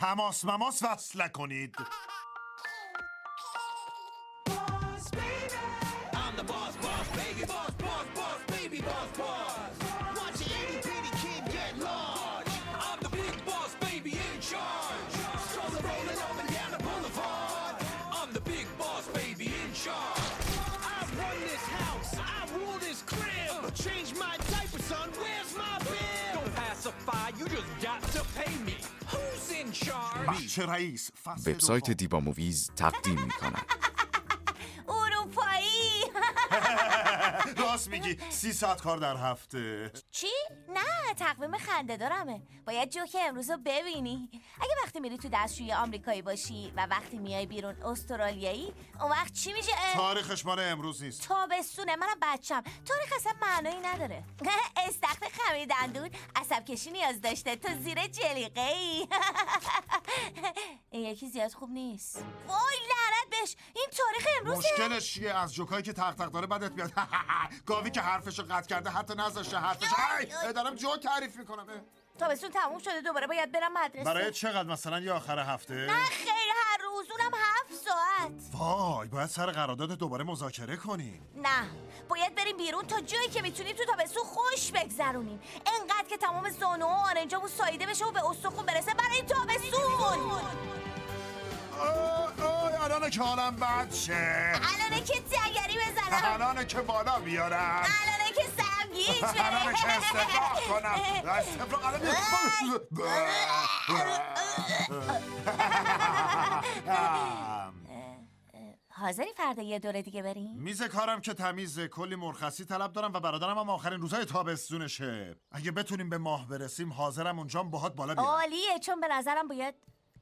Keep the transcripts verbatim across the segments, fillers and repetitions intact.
تماس مماس وصل کنید. بچه رئیس وبسایت دیبا موویز تقدیم می‌کند. اروپایی. راست میگی، سی ساعت کار در هفته. چی؟ نه، تقویم خنده دارمه. باید جوک امروز رو ببینی. اگه وقتی میری تو دستشویی آمریکایی باشی و وقتی میای بیرون استرالیایی، اون وقت چی میشه؟ تاریخش مال امروز نیست. تابستونه، منم بچم. تاریخ اصلا معنایی نداره. استخر خمیر دندون عصب کشی نیاز داشته، تو زیر جلیقه ای. این یکی زیاد خوب نیست. وای لعنت بهش، این تاریخ امروزه. مشکلش چیه؟ از جوکایی که تق تق داره بدت بیاد. گاوی که حرفشو قطع کرده حتی نذاشته حرفش. ای دارم جو تعریف میکنم. تابستون تموم شده، دوباره باید برم مدرسه. برای چقدر مثلا یه آخر هفته؟ نه خیر، هر روز، اونم هفت ساعت. وای، باید سر قرارداد دوباره مذاکره کنیم. نه، باید بریم بیرون تا جایی که میتونیم تو تابستون خوش بگذرونیم. انقدر که تمام زانو و آرنجامون ساییده بشه و به استخون برسه برای تابستون. آی آی الانه که حالم بد شه. الانه که دگری بزنم. الانه که بالا بیارم. الانه که سمگیج بره. الانه که استفراغ کنم. استفراغ الانه. حاضری فردا یه دوره دیگه بریم؟ میز کارم که تمیزه، کلی مرخصی طلب دارم و برادرم هم آخرین روزهای تابستونشه. اگه بتونیم به ماه برسیم حاضرم اونجام باهات بالا بیارم. عالیه، چون به نظرم باید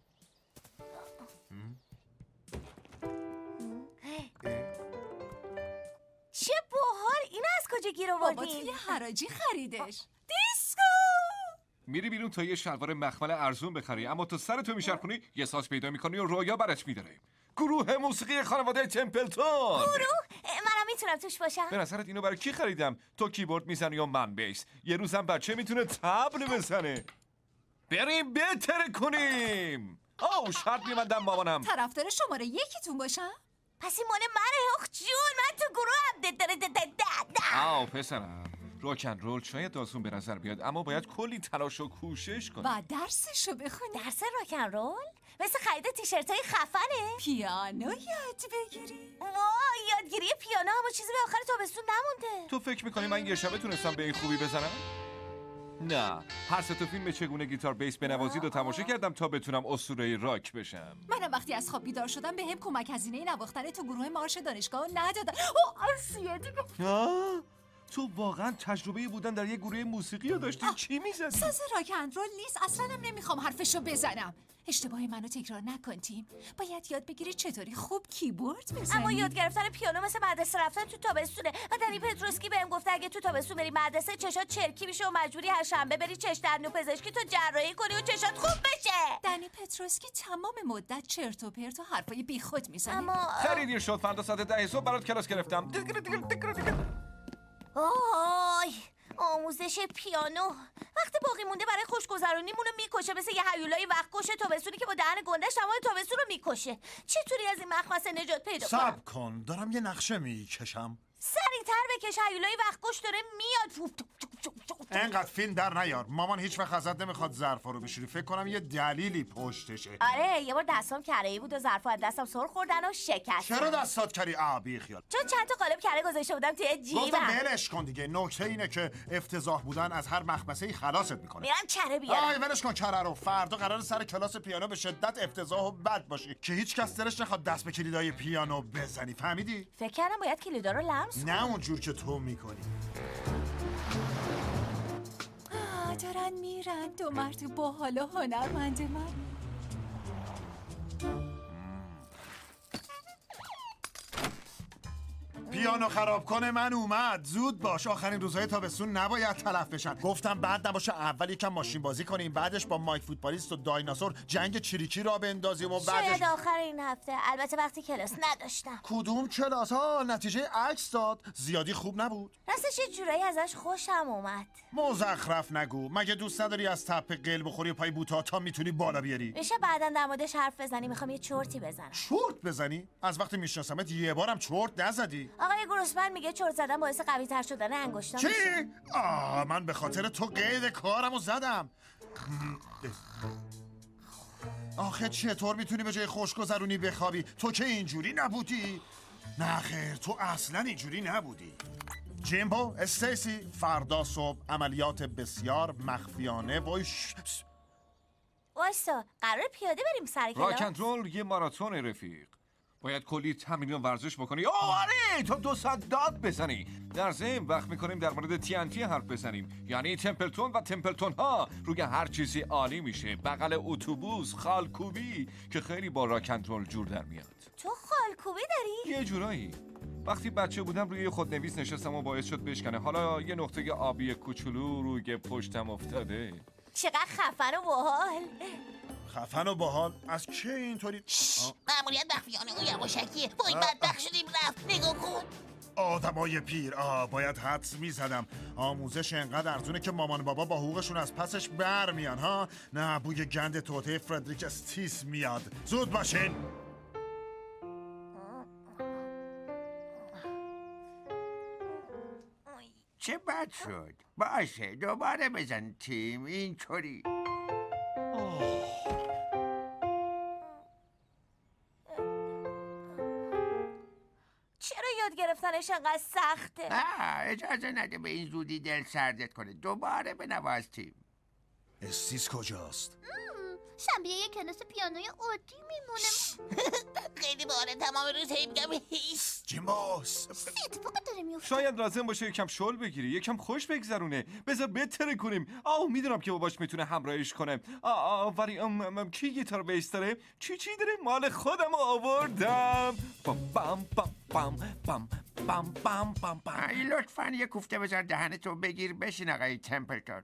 چه باحال، اینو از کجا گیر آوردی؟ بابا توی حراجی خریدش. دیسکو! میری بیرون تا یه شلوار مخمل ارزون بخری، اما تو سرتو میچرخونی یه ساز پیدا میکنی و رویا برات میداره. گروه موسیقی خانواده تمپلتون. گروه؟ منم میتونم توش باشم؟ به نظرت اینو برای کی خریدم؟ تو کیبورد میزنی یا من بیس؟ یه روزم بچه میتونه طبل بزنه. بریم بهتره کنیم. آو شرط میبندم مامانم. طرفدار شماره یکیتون باشم؟ پس این مال منه. اخ جون، من تو گروه هم. آو پسرم، راکن رول شاید داستون به نظر بیاد، اما باید کلی تلاش و کوشش کنی و درسشو بخونی. درس راکن رول؟ مثل خرید تیشرتای خفنه؟ پیانو یاد بگیری. وای، یادگیری پیانو اما چیزی به آخر تابستون نمونده. تو فکر میکنی من یه شبه تونستم به این خوبی بزنم؟ نه، هر سه تا فیلم چگونه گیتار بیس بنوازید و تماشا کردم تا بتونم اسطوره راک بشم. منم وقتی از خواب بیدار شدم به هم کمک هزینه نواختن تو گروه مارش دانشگاه ندادن. اوه آسیه دیگه. آه؟ تو واقعا تجربه بودن در یه گروه موسیقی رو داشتی؟ چی میزدی؟ ساز راک اند رول نیست، اصلا هم نمیخوام حرفشو بزنم. اشتباه منو تکرار نکن تیم. باید یاد بگیری چطوری خوب کیبورد بزنی. اما یاد گرفتن پیانو مثل مدرسه رفتن تو تابستونه و دنی پتروسکی بهم گفته اگه تو تابستون بری مدرسه چشات چرکی میشه و مجبوری هر شنبه بری چش دندون پزشکی تو جراحی کنی و چشات خوب بشه. دنی پتروسکی تمام مدت چرت و پرت و حرفای بیخود میزنه. اما خیلی دیر شد، فردا ساعت ده صبح برات کلاس گرفتم. دیگر دیگر دیگر دیگر. آی آموزش پیانو وقت باقی مونده برای خوشگذرونیمونو میکشه، مثل یه هیولای وقت کشه تابستونی که با دهن گندش تمام تابستون رو میکشه. چطوری از این مخمسه نجات پیدا کنم؟ صبر کن، دارم یه نقشه میکشم. سریعتر بکش، هیولای وقت کش داره میاد. انقدر فیلم در نیار. مامان هیچ وقت ازت نمیخواد ظرفا رو بشوری. فکر کنم یه دلیلی پشتشه. آره، یه بار دستام کره‌ای بود و ظرفا از دستم سر خوردن و شکست. چرا دستات کری؟ آ بی خیال. چون چند تا قالب کره گذاشته بودم توی گفتم جیبم. ولش کن دیگه. نکته اینه که افتضاح بودن از هر مخمسه‌ای خلاصت میکنه. میرم کره بیارم. آی ولش کن کره رو. فردا قرار سر کلاس پیانو به شدت افتضاح و بد باشی که هیچ کس دلش نخواد دست به کلیدای پیانو بزنی. فهمیدی؟ فکر کردم باید کلیدا رو لمس کنم. نه اونجور که تو میکنی. دارن میرن دو مرد با حال و هنرمند من. پیانو خراب کنه من اومد. زود باش، آخرین روزهای تابستون نباید تلف بشن. گفتم بعد نباشه اول یکم ماشین بازی کنیم، بعدش با مایک فوتبالیست و دایناسور جنگ چریکی را بندازیم و بعدش شاید آخر این هفته، البته وقتی کلاس نداشتم. کدوم کلاس ها؟ نتیجه عکس داد، زیادی خوب نبود. راستش یه جورایی ازش خوشم اومد. مزخرف نگو. مگه دوست نداری از تپه قل بخوری و پای بوتا تا میتونی بالا بیاری؟ میشه بعداً در موردش حرف بزنی، میخوام یه چرتی بزنم. چرت بزنی؟ از وقتی میشناسمت یه بارم چرت نزدی. آقای گروسمن میگه چرت زدن باعث قوی تر شدن انگشتام چی؟ میشه. آه من به خاطر تو قید کارمو زدم. آخه چطور میتونی به جای خوشگذرونی بخوابی؟ تو که اینجوری نبودی؟ نه خیر، تو اصلا اینجوری نبودی. جیمبو، استیسی، فردا صبح عملیات بسیار مخفیانه و ش... وایسا، قرار پیاده بریم سر کلاس؟ راکنترول یه ماراتون رفیق. باید کلی تمرین و ورزش بکنی. آره تا دو ساعت داد بزنی. در ضمن وقت میکنیم در مورد تی ان تی حرف بزنیم، یعنی تمپلتون و تمپلتون ها. روی هر چیزی عالی میشه. بغل اتوبوس خالکوبی که خیلی با راکنترول جور در میاد. تو خالکوبی داری؟ یه جورایی. وقتی بچه بودم روی خودنویس نشستم و باعث شد بشکنه. حالا یه نقطه آبی کوچولو روی پشتم افتاده. چقدر خفن و باحال. خفن و باحال؟ از چه اینطوری؟ مأموریت مخفیانه و یواشکیه. وای بدبخت شدیم رفت. نگاه کن. آدمای پیر. آه باید حدس میزدم. آموزش انقدر ارزونه که مامان بابا با حقوقشون از پسش بر میان ها. نه بوی گند توته فردریک استیس میاد. زود باشین. چه بد شد. باشه دوباره بزن تیم اینطوری. چرا یاد گرفتنش انقدر سخته؟ نه اجازه نده به این زودی دل سردت کنه. دوباره بنواز تیم. استیس کجاست؟ شنبه یه کلاس پیانوی عادی میمونه. خیلی باره تمام روز هی میگم هیس. جیمبوس اتفاق داره میفته. شاید لازم باشه یکم شل بگیری، یکم خوش بگذرونه. بذار بتره کنیم. آه میدونم که باباش میتونه همراهیش کنه. آه آه ولی ام ام کی گیتار بیس داره؟ چی چی داره؟ مال خودم آوردم. بام بام بام بام بام بام بام بام بام. ای لطفاً یه کوفته بذار دهنتو بگیر بشین آقای تمپلتون.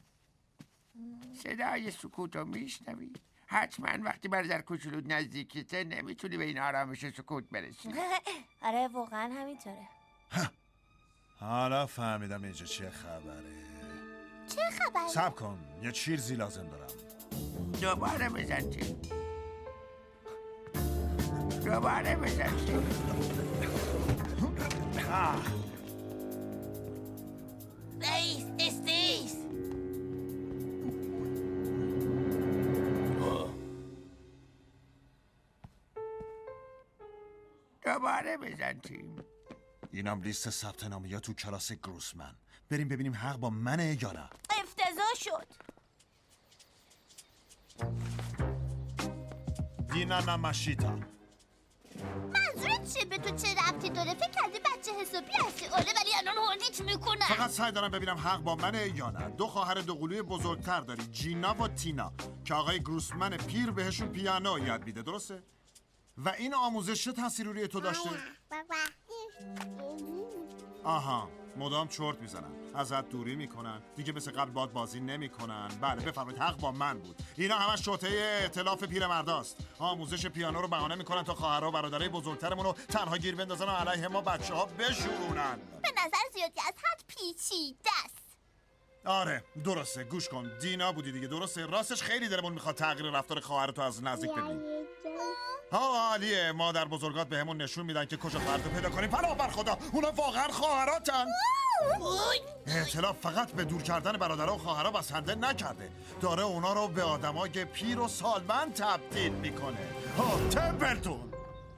صدای سکوتو میشنوی؟ حتما وقتی برادر کوچولو نزدیکیته نمیتونی به این آرامش سکوت برسی. آره واقعا همینطوره. حالا فهمیدم اینجا چه خبره. چه خبره؟ صبر کن، یه چیزی لازم دارم. دوباره بزن تیم. دوباره بزن تیم. رئیس استیس. دوباره بزن تیم. اینم لیست ثبت نامه تو کلاس گروسمن. بریم ببینیم حق با منه یا نه. افتضاح شد. دینا نماشیتا. منظورت چه؟ به تو چه ربطی داره؟ فکر کردی بچه حسابی هستی؟ آله ولی الان هولیت میکنم. فقط سعی دارم ببینم حق با منه یا نه. دو خواهر دوقلوی بزرگتر داری، جینا و تینا، که آقای گروسمن پیر بهشون پیانو یاد میده، درسته؟ و این آموزش چه تأثیری روی تو داشته؟ آها، مدام چرت میزنن، ازت دوری میکنن، دیگه مثل قبل باد بازی نمیکنن. بله بفرمایید، حق با من بود. اینا همش شوطه ائتلاف پیرمرداست. آموزش پیانو رو بهانه میکنن تا خواهرها و برادرای بزرگترمون رو تنها گیر بندازن و علیه ما بچه‌ها بشورونن. به نظر زیادی از حد پیچیده است. آره درسته، گوش کن. دینا بودی دیگه، درسته؟ راستش خیلی دلمون میخواد تغییر رفتار خواهرتو از نزدیک ببینیم. ها عالیه، مادر بزرگات بهمون نشون میدن که کجا خواهرتو پیدا کنیم. پناه بر خدا، اونا واقعا خواهراتن. ائتلاف فقط به دور کردن برادرها و خواهرها بسنده نکرده، داره اونا رو به آدمای پیر و سالمند تبدیل میکنه. ها تمپلتون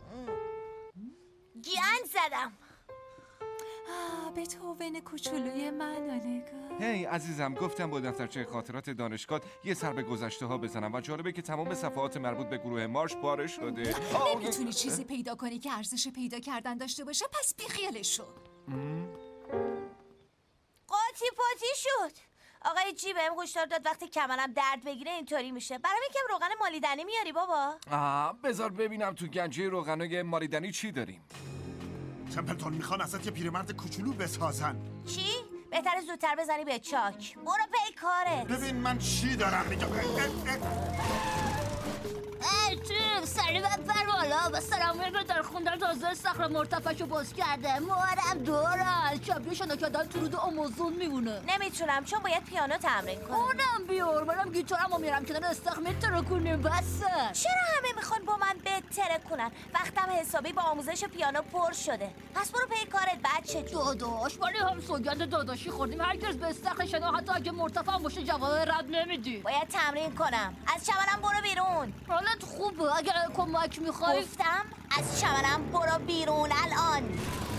گیان زدم. آه بتهوون کوچولوی من نگاه. هی hey, عزیزم، گفتم با دفترچه خاطرات دانشگاه یه سر به گذشته ها بزنم و جالبه که تمام صفحات مربوط به گروه مارش پاره شده. نمیتونی چیزی پیدا کنی که ارزش پیدا کردن داشته باشه، پس بیخیالش شو. قاطی پاتی شد. آقای جی بهم هشدار داد وقتی کمرم درد بگیره اینطوری میشه. برام یکم روغن مالیدنی میاری بابا؟ آه بذار ببینم تو گنجه روغنای مالیدنی چی داریم. تمپلتون میخوان ازت یه پیرمرد کوچولو بسازن. چی؟ بهتره زودتر بزنی به چاک. برو پی کارت. ببین من چی دارم میگم. ای تیم سریع بپر بالا و سلامی که در خوندن تازه استخر مرتفعشو باز کرده. مادم دوران شبیهشو نکردن تو رود آمازون میمونه. نمیتونم چون باید پیانو تمرین کنم. اونم بیار منم گیتارمو میرم کنار استخر میترکونیم بسه. چرا همه میخوان با من بهتره کنن؟ وقتم حسابی با آموزش پیانو پر شده. پس برو پی کارت بچه جو. داداش ولی هم سوگند داداشی خوردیم هرگز به استخر شنا حتی اگه مرتفع باشه جواب رد نمیدی. باید تمرین کنم. از چمنم برو بیرون. حالت خوبه اگه کمک میخوای. گفتم از چمنم برو بیرون الان.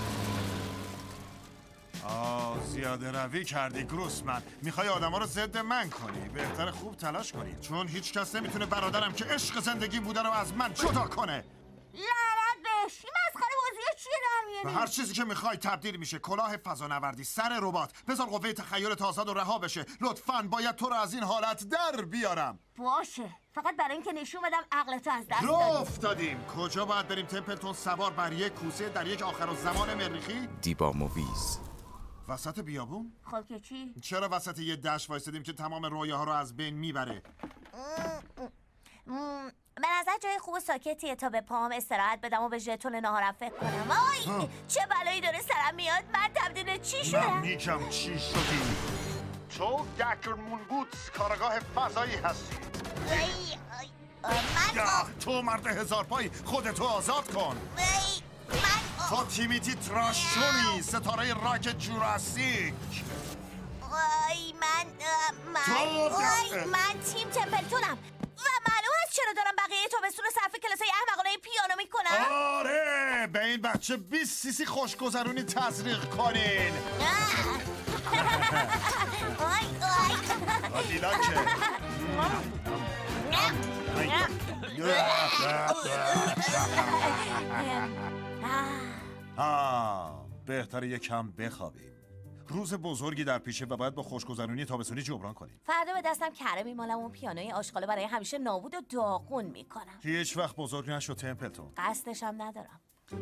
آه زیاده روی کردی گروسمن. میخوای آدما رو ضد من کنی. بهتر خوب تلاش کنی چون هیچ کس نمیتونه برادرم که عشق زندگی بوده رو از من جدا کنه. لعنت بهش. این مسخره بازی چیه در میاری؟ به هر چیزی که میخوای تبدیل میشه. کلاه فضانوردی، سر ربات. بذار قوه تخیلت آزاد و رها بشه. لطفاً باید تو رو از این حالت در بیارم. باشه فقط برای اینکه نشون بدم عقلتو از دست راه دادی. افتادیم. کجا باید بریم تمپلتون؟ سوار بر یک کوسه در یک آخرالزمان مریخی؟ دیبا موویز. وسط بیابون؟ خب که چی؟ چرا وسط یه دشت وایسادیم که تمام رویاها رو از بین میبره؟ مم، به نظر جای خوب و ساکتیه تا به پاهم استراحت بدم و به ژتون ناهارم فکر کنم. آی چه بلایی داره سرم میاد. من تبدیل چی من شدم؟ میگم چی شدی؟ تو دکرمون بوتس کارگاه فضایی هستی. ای، ای، من یا تو مرد هزار پای خودتو آزاد کن. ای، من تو تیمیتی تراشونی ستاره راک جوراسیک. آی من من تو آی دقیقه. من تیم تمپلتونم و معلوم است چرا دارم بقیه تابستون رو صرف کلاسای احمقانه پیانو میکنم. آره به این بچه بیست سیسی خوشگذرونی تزریق کنین. آی آی آدیلاکه آه بهتره یکم بخوابیم. روز بزرگی در پیشه و باید با خوشگذرونی تابستونی جبران کنیم. فردا به دستم کره میمالم و پیانوی آشغاله برای همیشه نابود و داغون میکنم. هیچ وقت بزرگ نشو تمپلتون. قصدشم ندارم.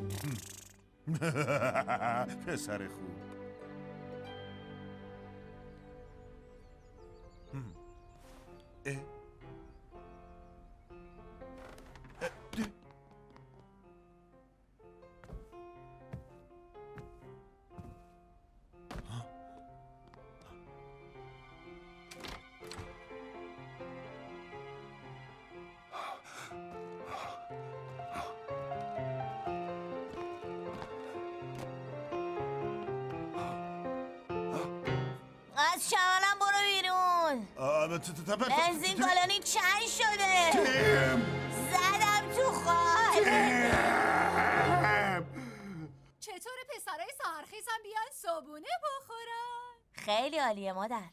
پسر خوب. هم. اه. اه. ده. از چمنم برو بیرون. آه، ت- ت- ت- بنزین کالانی چند شده؟ تیم. زدم تو خال. چطور پسرای سهرخیزم بیان صبونه بخورن؟ خیلی عالیه مادر.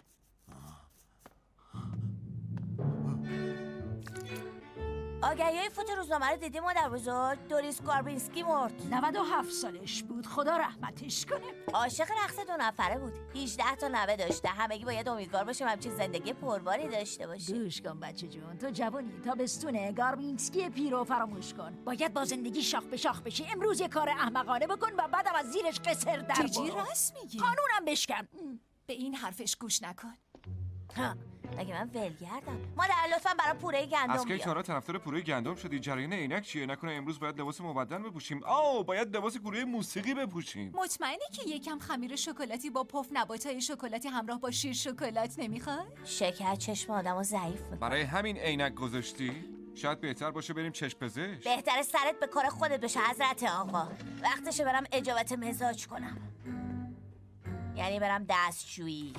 آگهی‌های فوت روزنامه رو دیدی مادر بزرگ؟ دوریس گاربینسکی مرد. نود و هفت سالش بود خدا رحمتش کنه. عاشق رقص دو نفره بود. هجده تا نوه داشته. همگی باید امیدوار باشیم همچین زندگی پرباری داشته باشیم. گوش کن بچه جون، تو جوانی، تابستونه، گاربینسکی پیرو فراموش کن. باید با زندگی شاخ به شاخ بشی. امروز یه کار احمقانه بکن و بعدم از زیرش قصر در جیجی برو. راست میگی. قانونم بشکن. به این حرفش گوش نکن. ها، مگه من ولگردم؟ مادر لطفا برای پوره گندم از کی بیار. تارا طرفدار پوره گندم شدی؟ جریان عینک چیه؟ نکنه امروز باید لباس مبدل بپوشیم؟ آو باید لباس گروه موسیقی بپوشیم. مطمئنی که یکم خمیر شکلاتی با پف نباتای شکلاتی همراه با شیر شکلات نمیخوای؟ شکر چشم آدمو ضعیف میکنه. برای همین عینک گذاشتی؟ شاید بهتر باشه بریم چشم پزشک. بهتره سرت به کار خودت بشه حضرت آقا. وقتشه برم اجابت مزاج کنم. یعنی برم دستشویی.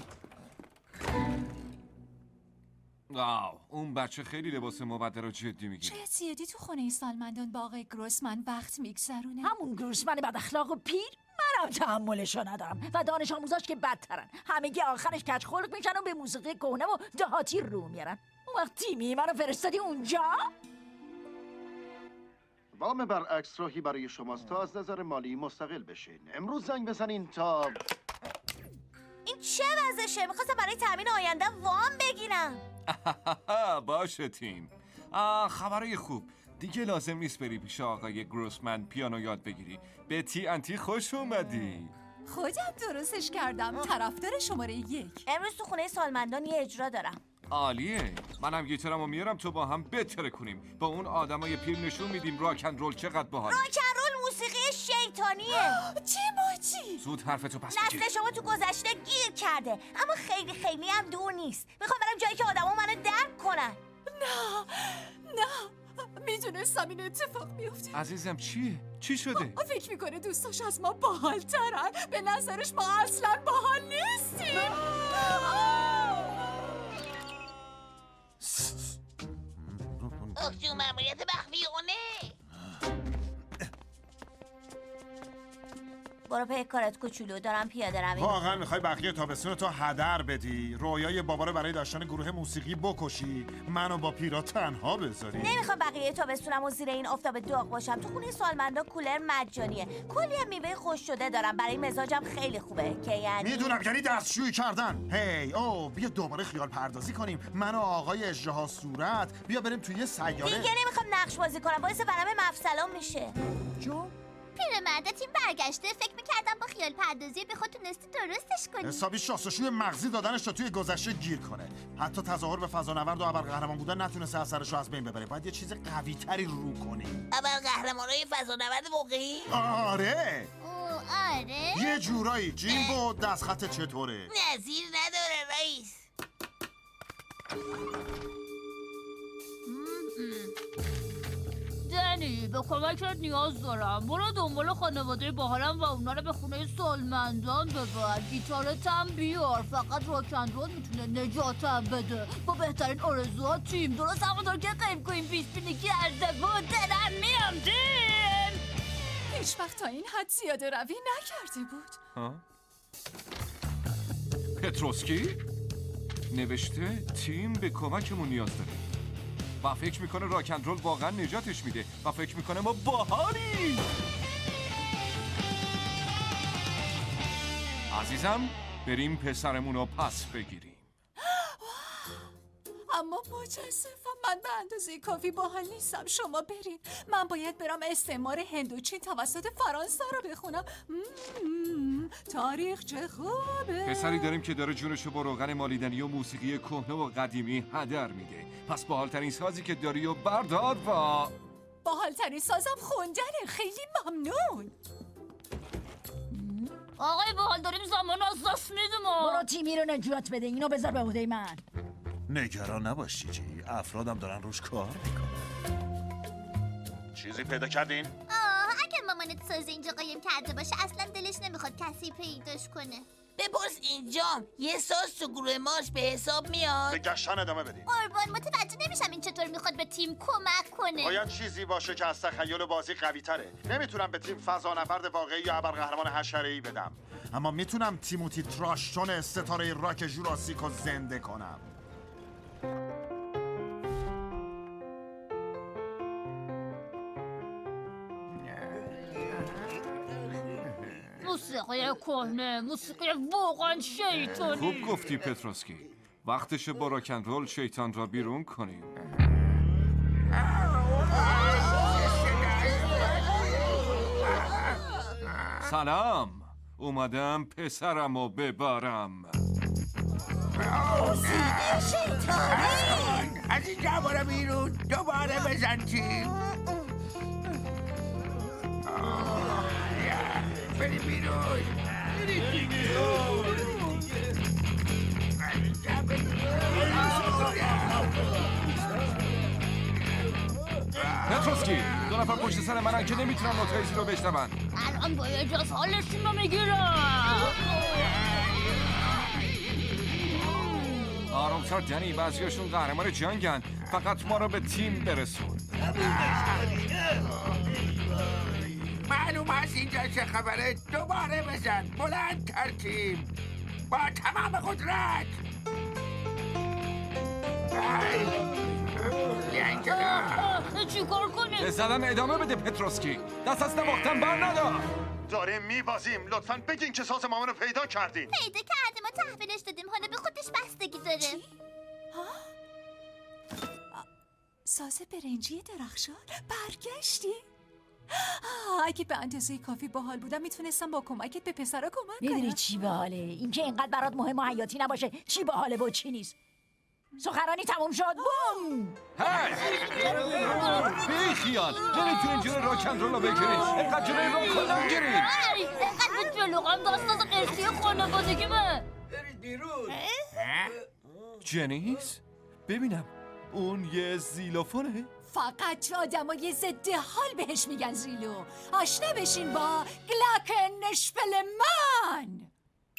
واو اون بچه خیلی لباس مبدل رو جدی میگیره. شاید زیادی تو خونه سالمندان با آقای گروسمن وقت میگذرونه. همون گروسمن بد اخلاق و پیر منم تحملشو ندارم و دانش آموزاش که بدترن. همگی آخرش کج خلق میشن و به موسیقی کهنه و دهاتی رو میارن. اون وقت تیمی منو فرستادی اونجا؟ وام برعکس راهی برای شماست تا از نظر مالی مستقل بشین. امروز زنگ بزنین تا این چه وضعشه؟ میخواستم برای تامین آینده وام بگیرم. باشه تیم. آه خبرای خوب. دیگه لازم نیست بری پیش آقای گروسمن پیانو یاد بگیری. به تی انتی خوش اومدی. خودم درستش کردم. طرفدار شماره یک. امروز تو خونه سالمندان یه اجرا دارم. عالیه. منم گیتارمو میارم تو با هم بتره کنیم. با اون آدمای پیر نشون میدیم راک اند رول چقدر باحاله. راک اند رول موسیقی شیطانیه. تیموتی زود حرفتو پس بگیر. نسل شما تو گذشته گیر کرده، اما خیلی خیلی هم دور نیست. میخوام برم جایی که آدما منو درک کنن. نه نه میدونستم این اتفاق میفته. عزیزم چیه؟ چی شده؟ فکر میکنه دوستاش از ما باحال ترن. به نظرش ما اصلا باحال نیستیم. اخجو مأموریت مخفیونه. برو پی کارت کوچولو، دارم پیاده روی. واقعا میخوای بقیه تابستون تو هدر بدی؟ رویای بابا رو برای داشتن گروه موسیقی بکشی، منو با پیرا تنها بذاری؟ نمیخوام بقیه تابستونم و زیر این آفتاب داغ باشم. تو خونه سالمندا کولر مجانیه. کلی هم میوه خوش شده دارم. برای مزاجم خیلی خوبه. که یعنی میدونم، یعنی دستشویی کردن. هی او بیا دوباره خیال پردازی کنیم. من و آقای اژدها صورت بیا بریم توی سیاره. دیگه نمیخوام نقش بازی کنم. باعث ورم مفصلام میشه. جون پیرمرده تیم برگشته. فکر میکردم با خیال پردازی به خود تونستی درستش کنی. حسابی شاستشوی مغزی دادنش تا توی گذشته گیر کنه. حتی تظاهر به فضانورد و ابرقهرمان بودن نتونسته اثرش رو از بین ببره. باید یه چیز قوی تری رو کنیم. ابرقهرمانای فضانورد واقعی؟ آره اوه آره؟ یه جورایی. جیمبو دستخط چطوره؟ نظیر نداره رئیس. دنی به کمکت نیاز دارم. برو دنبال خانواده باحالم و اونا رو به خونه سالمندان ببر. گیتارت هم بیار. فقط راک اند رول میتونه نجاتم بده. با بهترین آرزوها تیم. درست همونطور که قیم کوین پیش بینی کرده بود. دلم میام تیم. هیچ وقت تا این حد زیاده روی نکرده بود. ها؟ پتروسکی؟ نوشته تیم به کمکمون نیاز داره و فکر میکنه راک اند رول واقعا نجاتش میده و فکر میکنه ما باحالیم. عزیزم بریم پسرمون رو پس بگیریم. اما متاسفم من به اندازه کافی باحال نیستم. شما برین. من باید برم استعمار هندوچین توسط فرانسه رو بخونم. مم، تاریخ چه خوبه. پسری داریم که داره جونشو با روغن مالیدنی و موسیقی کهنه و قدیمی هدر میده. پس باحالترین سازی که داری و بردار و باحالترین سازم خوندنه. خیلی ممنون. آقای باحال داریم زمان از دست میدیم. برو تیمی رو نجات بده. اینو بذار به عهده من. نگران نباشی جی، افرادم دارن روش کار میکنن. چیزی پیدا کردین؟ آه اگه مامانت ساز اینجا قایم کرده باشه اصلا دلش نمیخواد کسی پیداش کنه. بپرس اینجام یه ساز تو گروه ماش به حساب میاد. به گشتن ادامه بدین. قربان متوجه نمیشم این چطور میخواد به تیم کمک کنه. باید چیزی باشه که از تخیل بازی قوی تره. نمیتونم به تیم فضانورد واقعی یا ابرقهرمان حشره‌ای بدم، اما میتونم تیموتی تراشتون ستاره راک ژوراسیک رو زنده کنم. موسیقی کهنه، موسیقی واقعا شیطانی. خوب گفتی پتروسکی. وقتشه با راک اند رول شیطان را بیرون کنیم. سلام، اومدم پسرمو ببرم. از اینجا برو بیرون. دوباره بزن تیم. بری بیرون. پتروسکی، دو نفر پشت سر منن که نمیتونن نوتریزی رو بشنون. الان باید از حالشون رو میگیرم. آرامتر دنی، بعضیاشون قهرمان جنگن. فقط ما رو به تیم برسون. معلوم هست اینجا چه خبره. دوباره بزن. بلند تر تیم. با تمام قدرت. بیاین جلو. چی کار کنیم؟ به زدن ادامه بده پتروسکی. دست از نواختن بر ندار. داریم میبازیم. لطفاً بگین که ساز مامان رو پیدا کردین. پیدا کردیم و تحویلش دادیم. حالا به خودش بستگی داره. ساز برنجی درخشان برگشتی؟ آه، اگه به اندازه کافی باحال بودم میتونستم با کمکت به پسرا کمک کنم. میدونی چی باحاله؟ این که اینقدر برات مهم و حیاتی نباشه چی باحاله و چی نیست. سخنرانی تموم شد. بوم. بی خیال نمیتونین جلوی راکندرول رو بگیرین. اینقدر جلوی راکندرول نگیرین. اینقدر به جلوغم داستاز قرصی خانوادگیمه. جنیس؟ ببینم اون یه زیلوفونه؟ فقط آدمای ضد حال بهش میگن زیلو. آشنا بشین با گلاک نشفل من.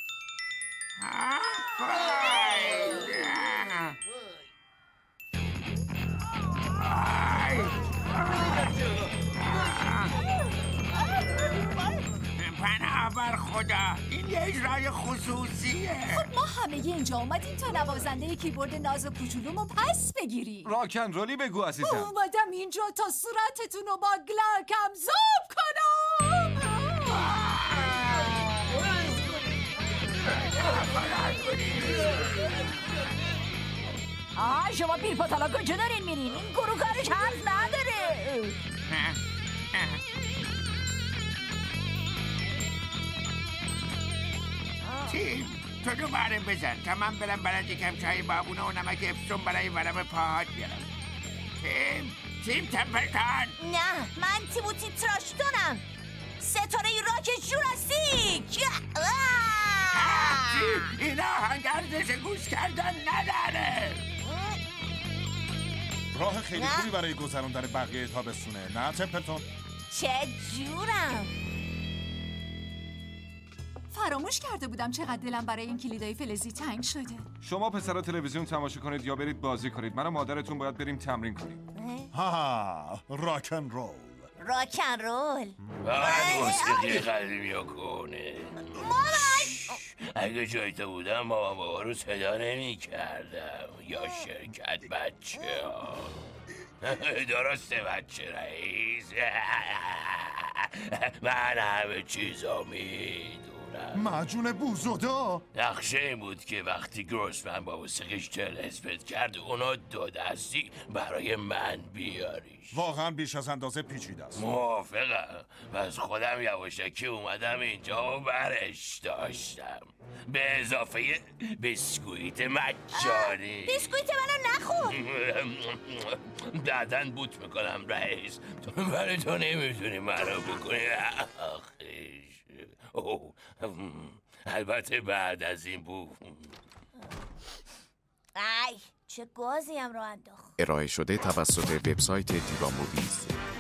پناه بر خدا، این یه اجرای خصوصیه. خب ما همه اینجا اومدیم تا نوازنده کیبورد ناز و کوچولومو پس بگیریم. راکندرولی بگو عزیزم. اومدم اینجا تا صورتتون رو با گلاکم زوب کنم. آه شما پیر پاتالا کجا دارین میرین؟ این گروه کارش حرف نداره. تیم تو دوباره بزن تا من برم برات یکم چای بابونه و نمک افسون برای ورم پاهات بیارم. تیم تیم تمپلتون. نه من تیموتی تراشتونم، ستاره راک جوراسیک. تیم اینا آهنگ ارزش گوش کردن نداره. راه خیلی خوبی برای گذراندن بقیه تابستونه، نه تمپلتون؟ چه جورم. فراموش کرده بودم چقدر دلم برای این کلیدای فلزی تنگ شده. شما پسرا تلویزیون تماشا کنید یا برید بازی کنید. من و مادرتون باید بریم تمرین کنیم. ها ها راکن رول. راکن رول باید موسیقی قدیمی ها کنه. مامان اگه جای تو بودم مامان بابا رو صدا نمی کردم. یا شرکت بچه ها. درسته بچه رئیس. من همه چیزا میدونم. معجون بوزودا. نقشه این بود که وقتی گروسمن با موسیقیش دل اثبات کرد اونو دو دستی برای من بیاریش. واقعا بیش از اندازه پیچیده است. موافقم. پس خودم یواشکی اومدم اینجا و برش داشتم به اضافه بسکویت مجانی. بیسکویت منو نخور. بعدن بوت میکنم رئیس. تو برای تو نمیتونی منو بکنی. آخیش اوه. البته بعد از این بو ای چه گازی هم رو انداخت. ارائه شده توسط وبسایت دیوا موویز.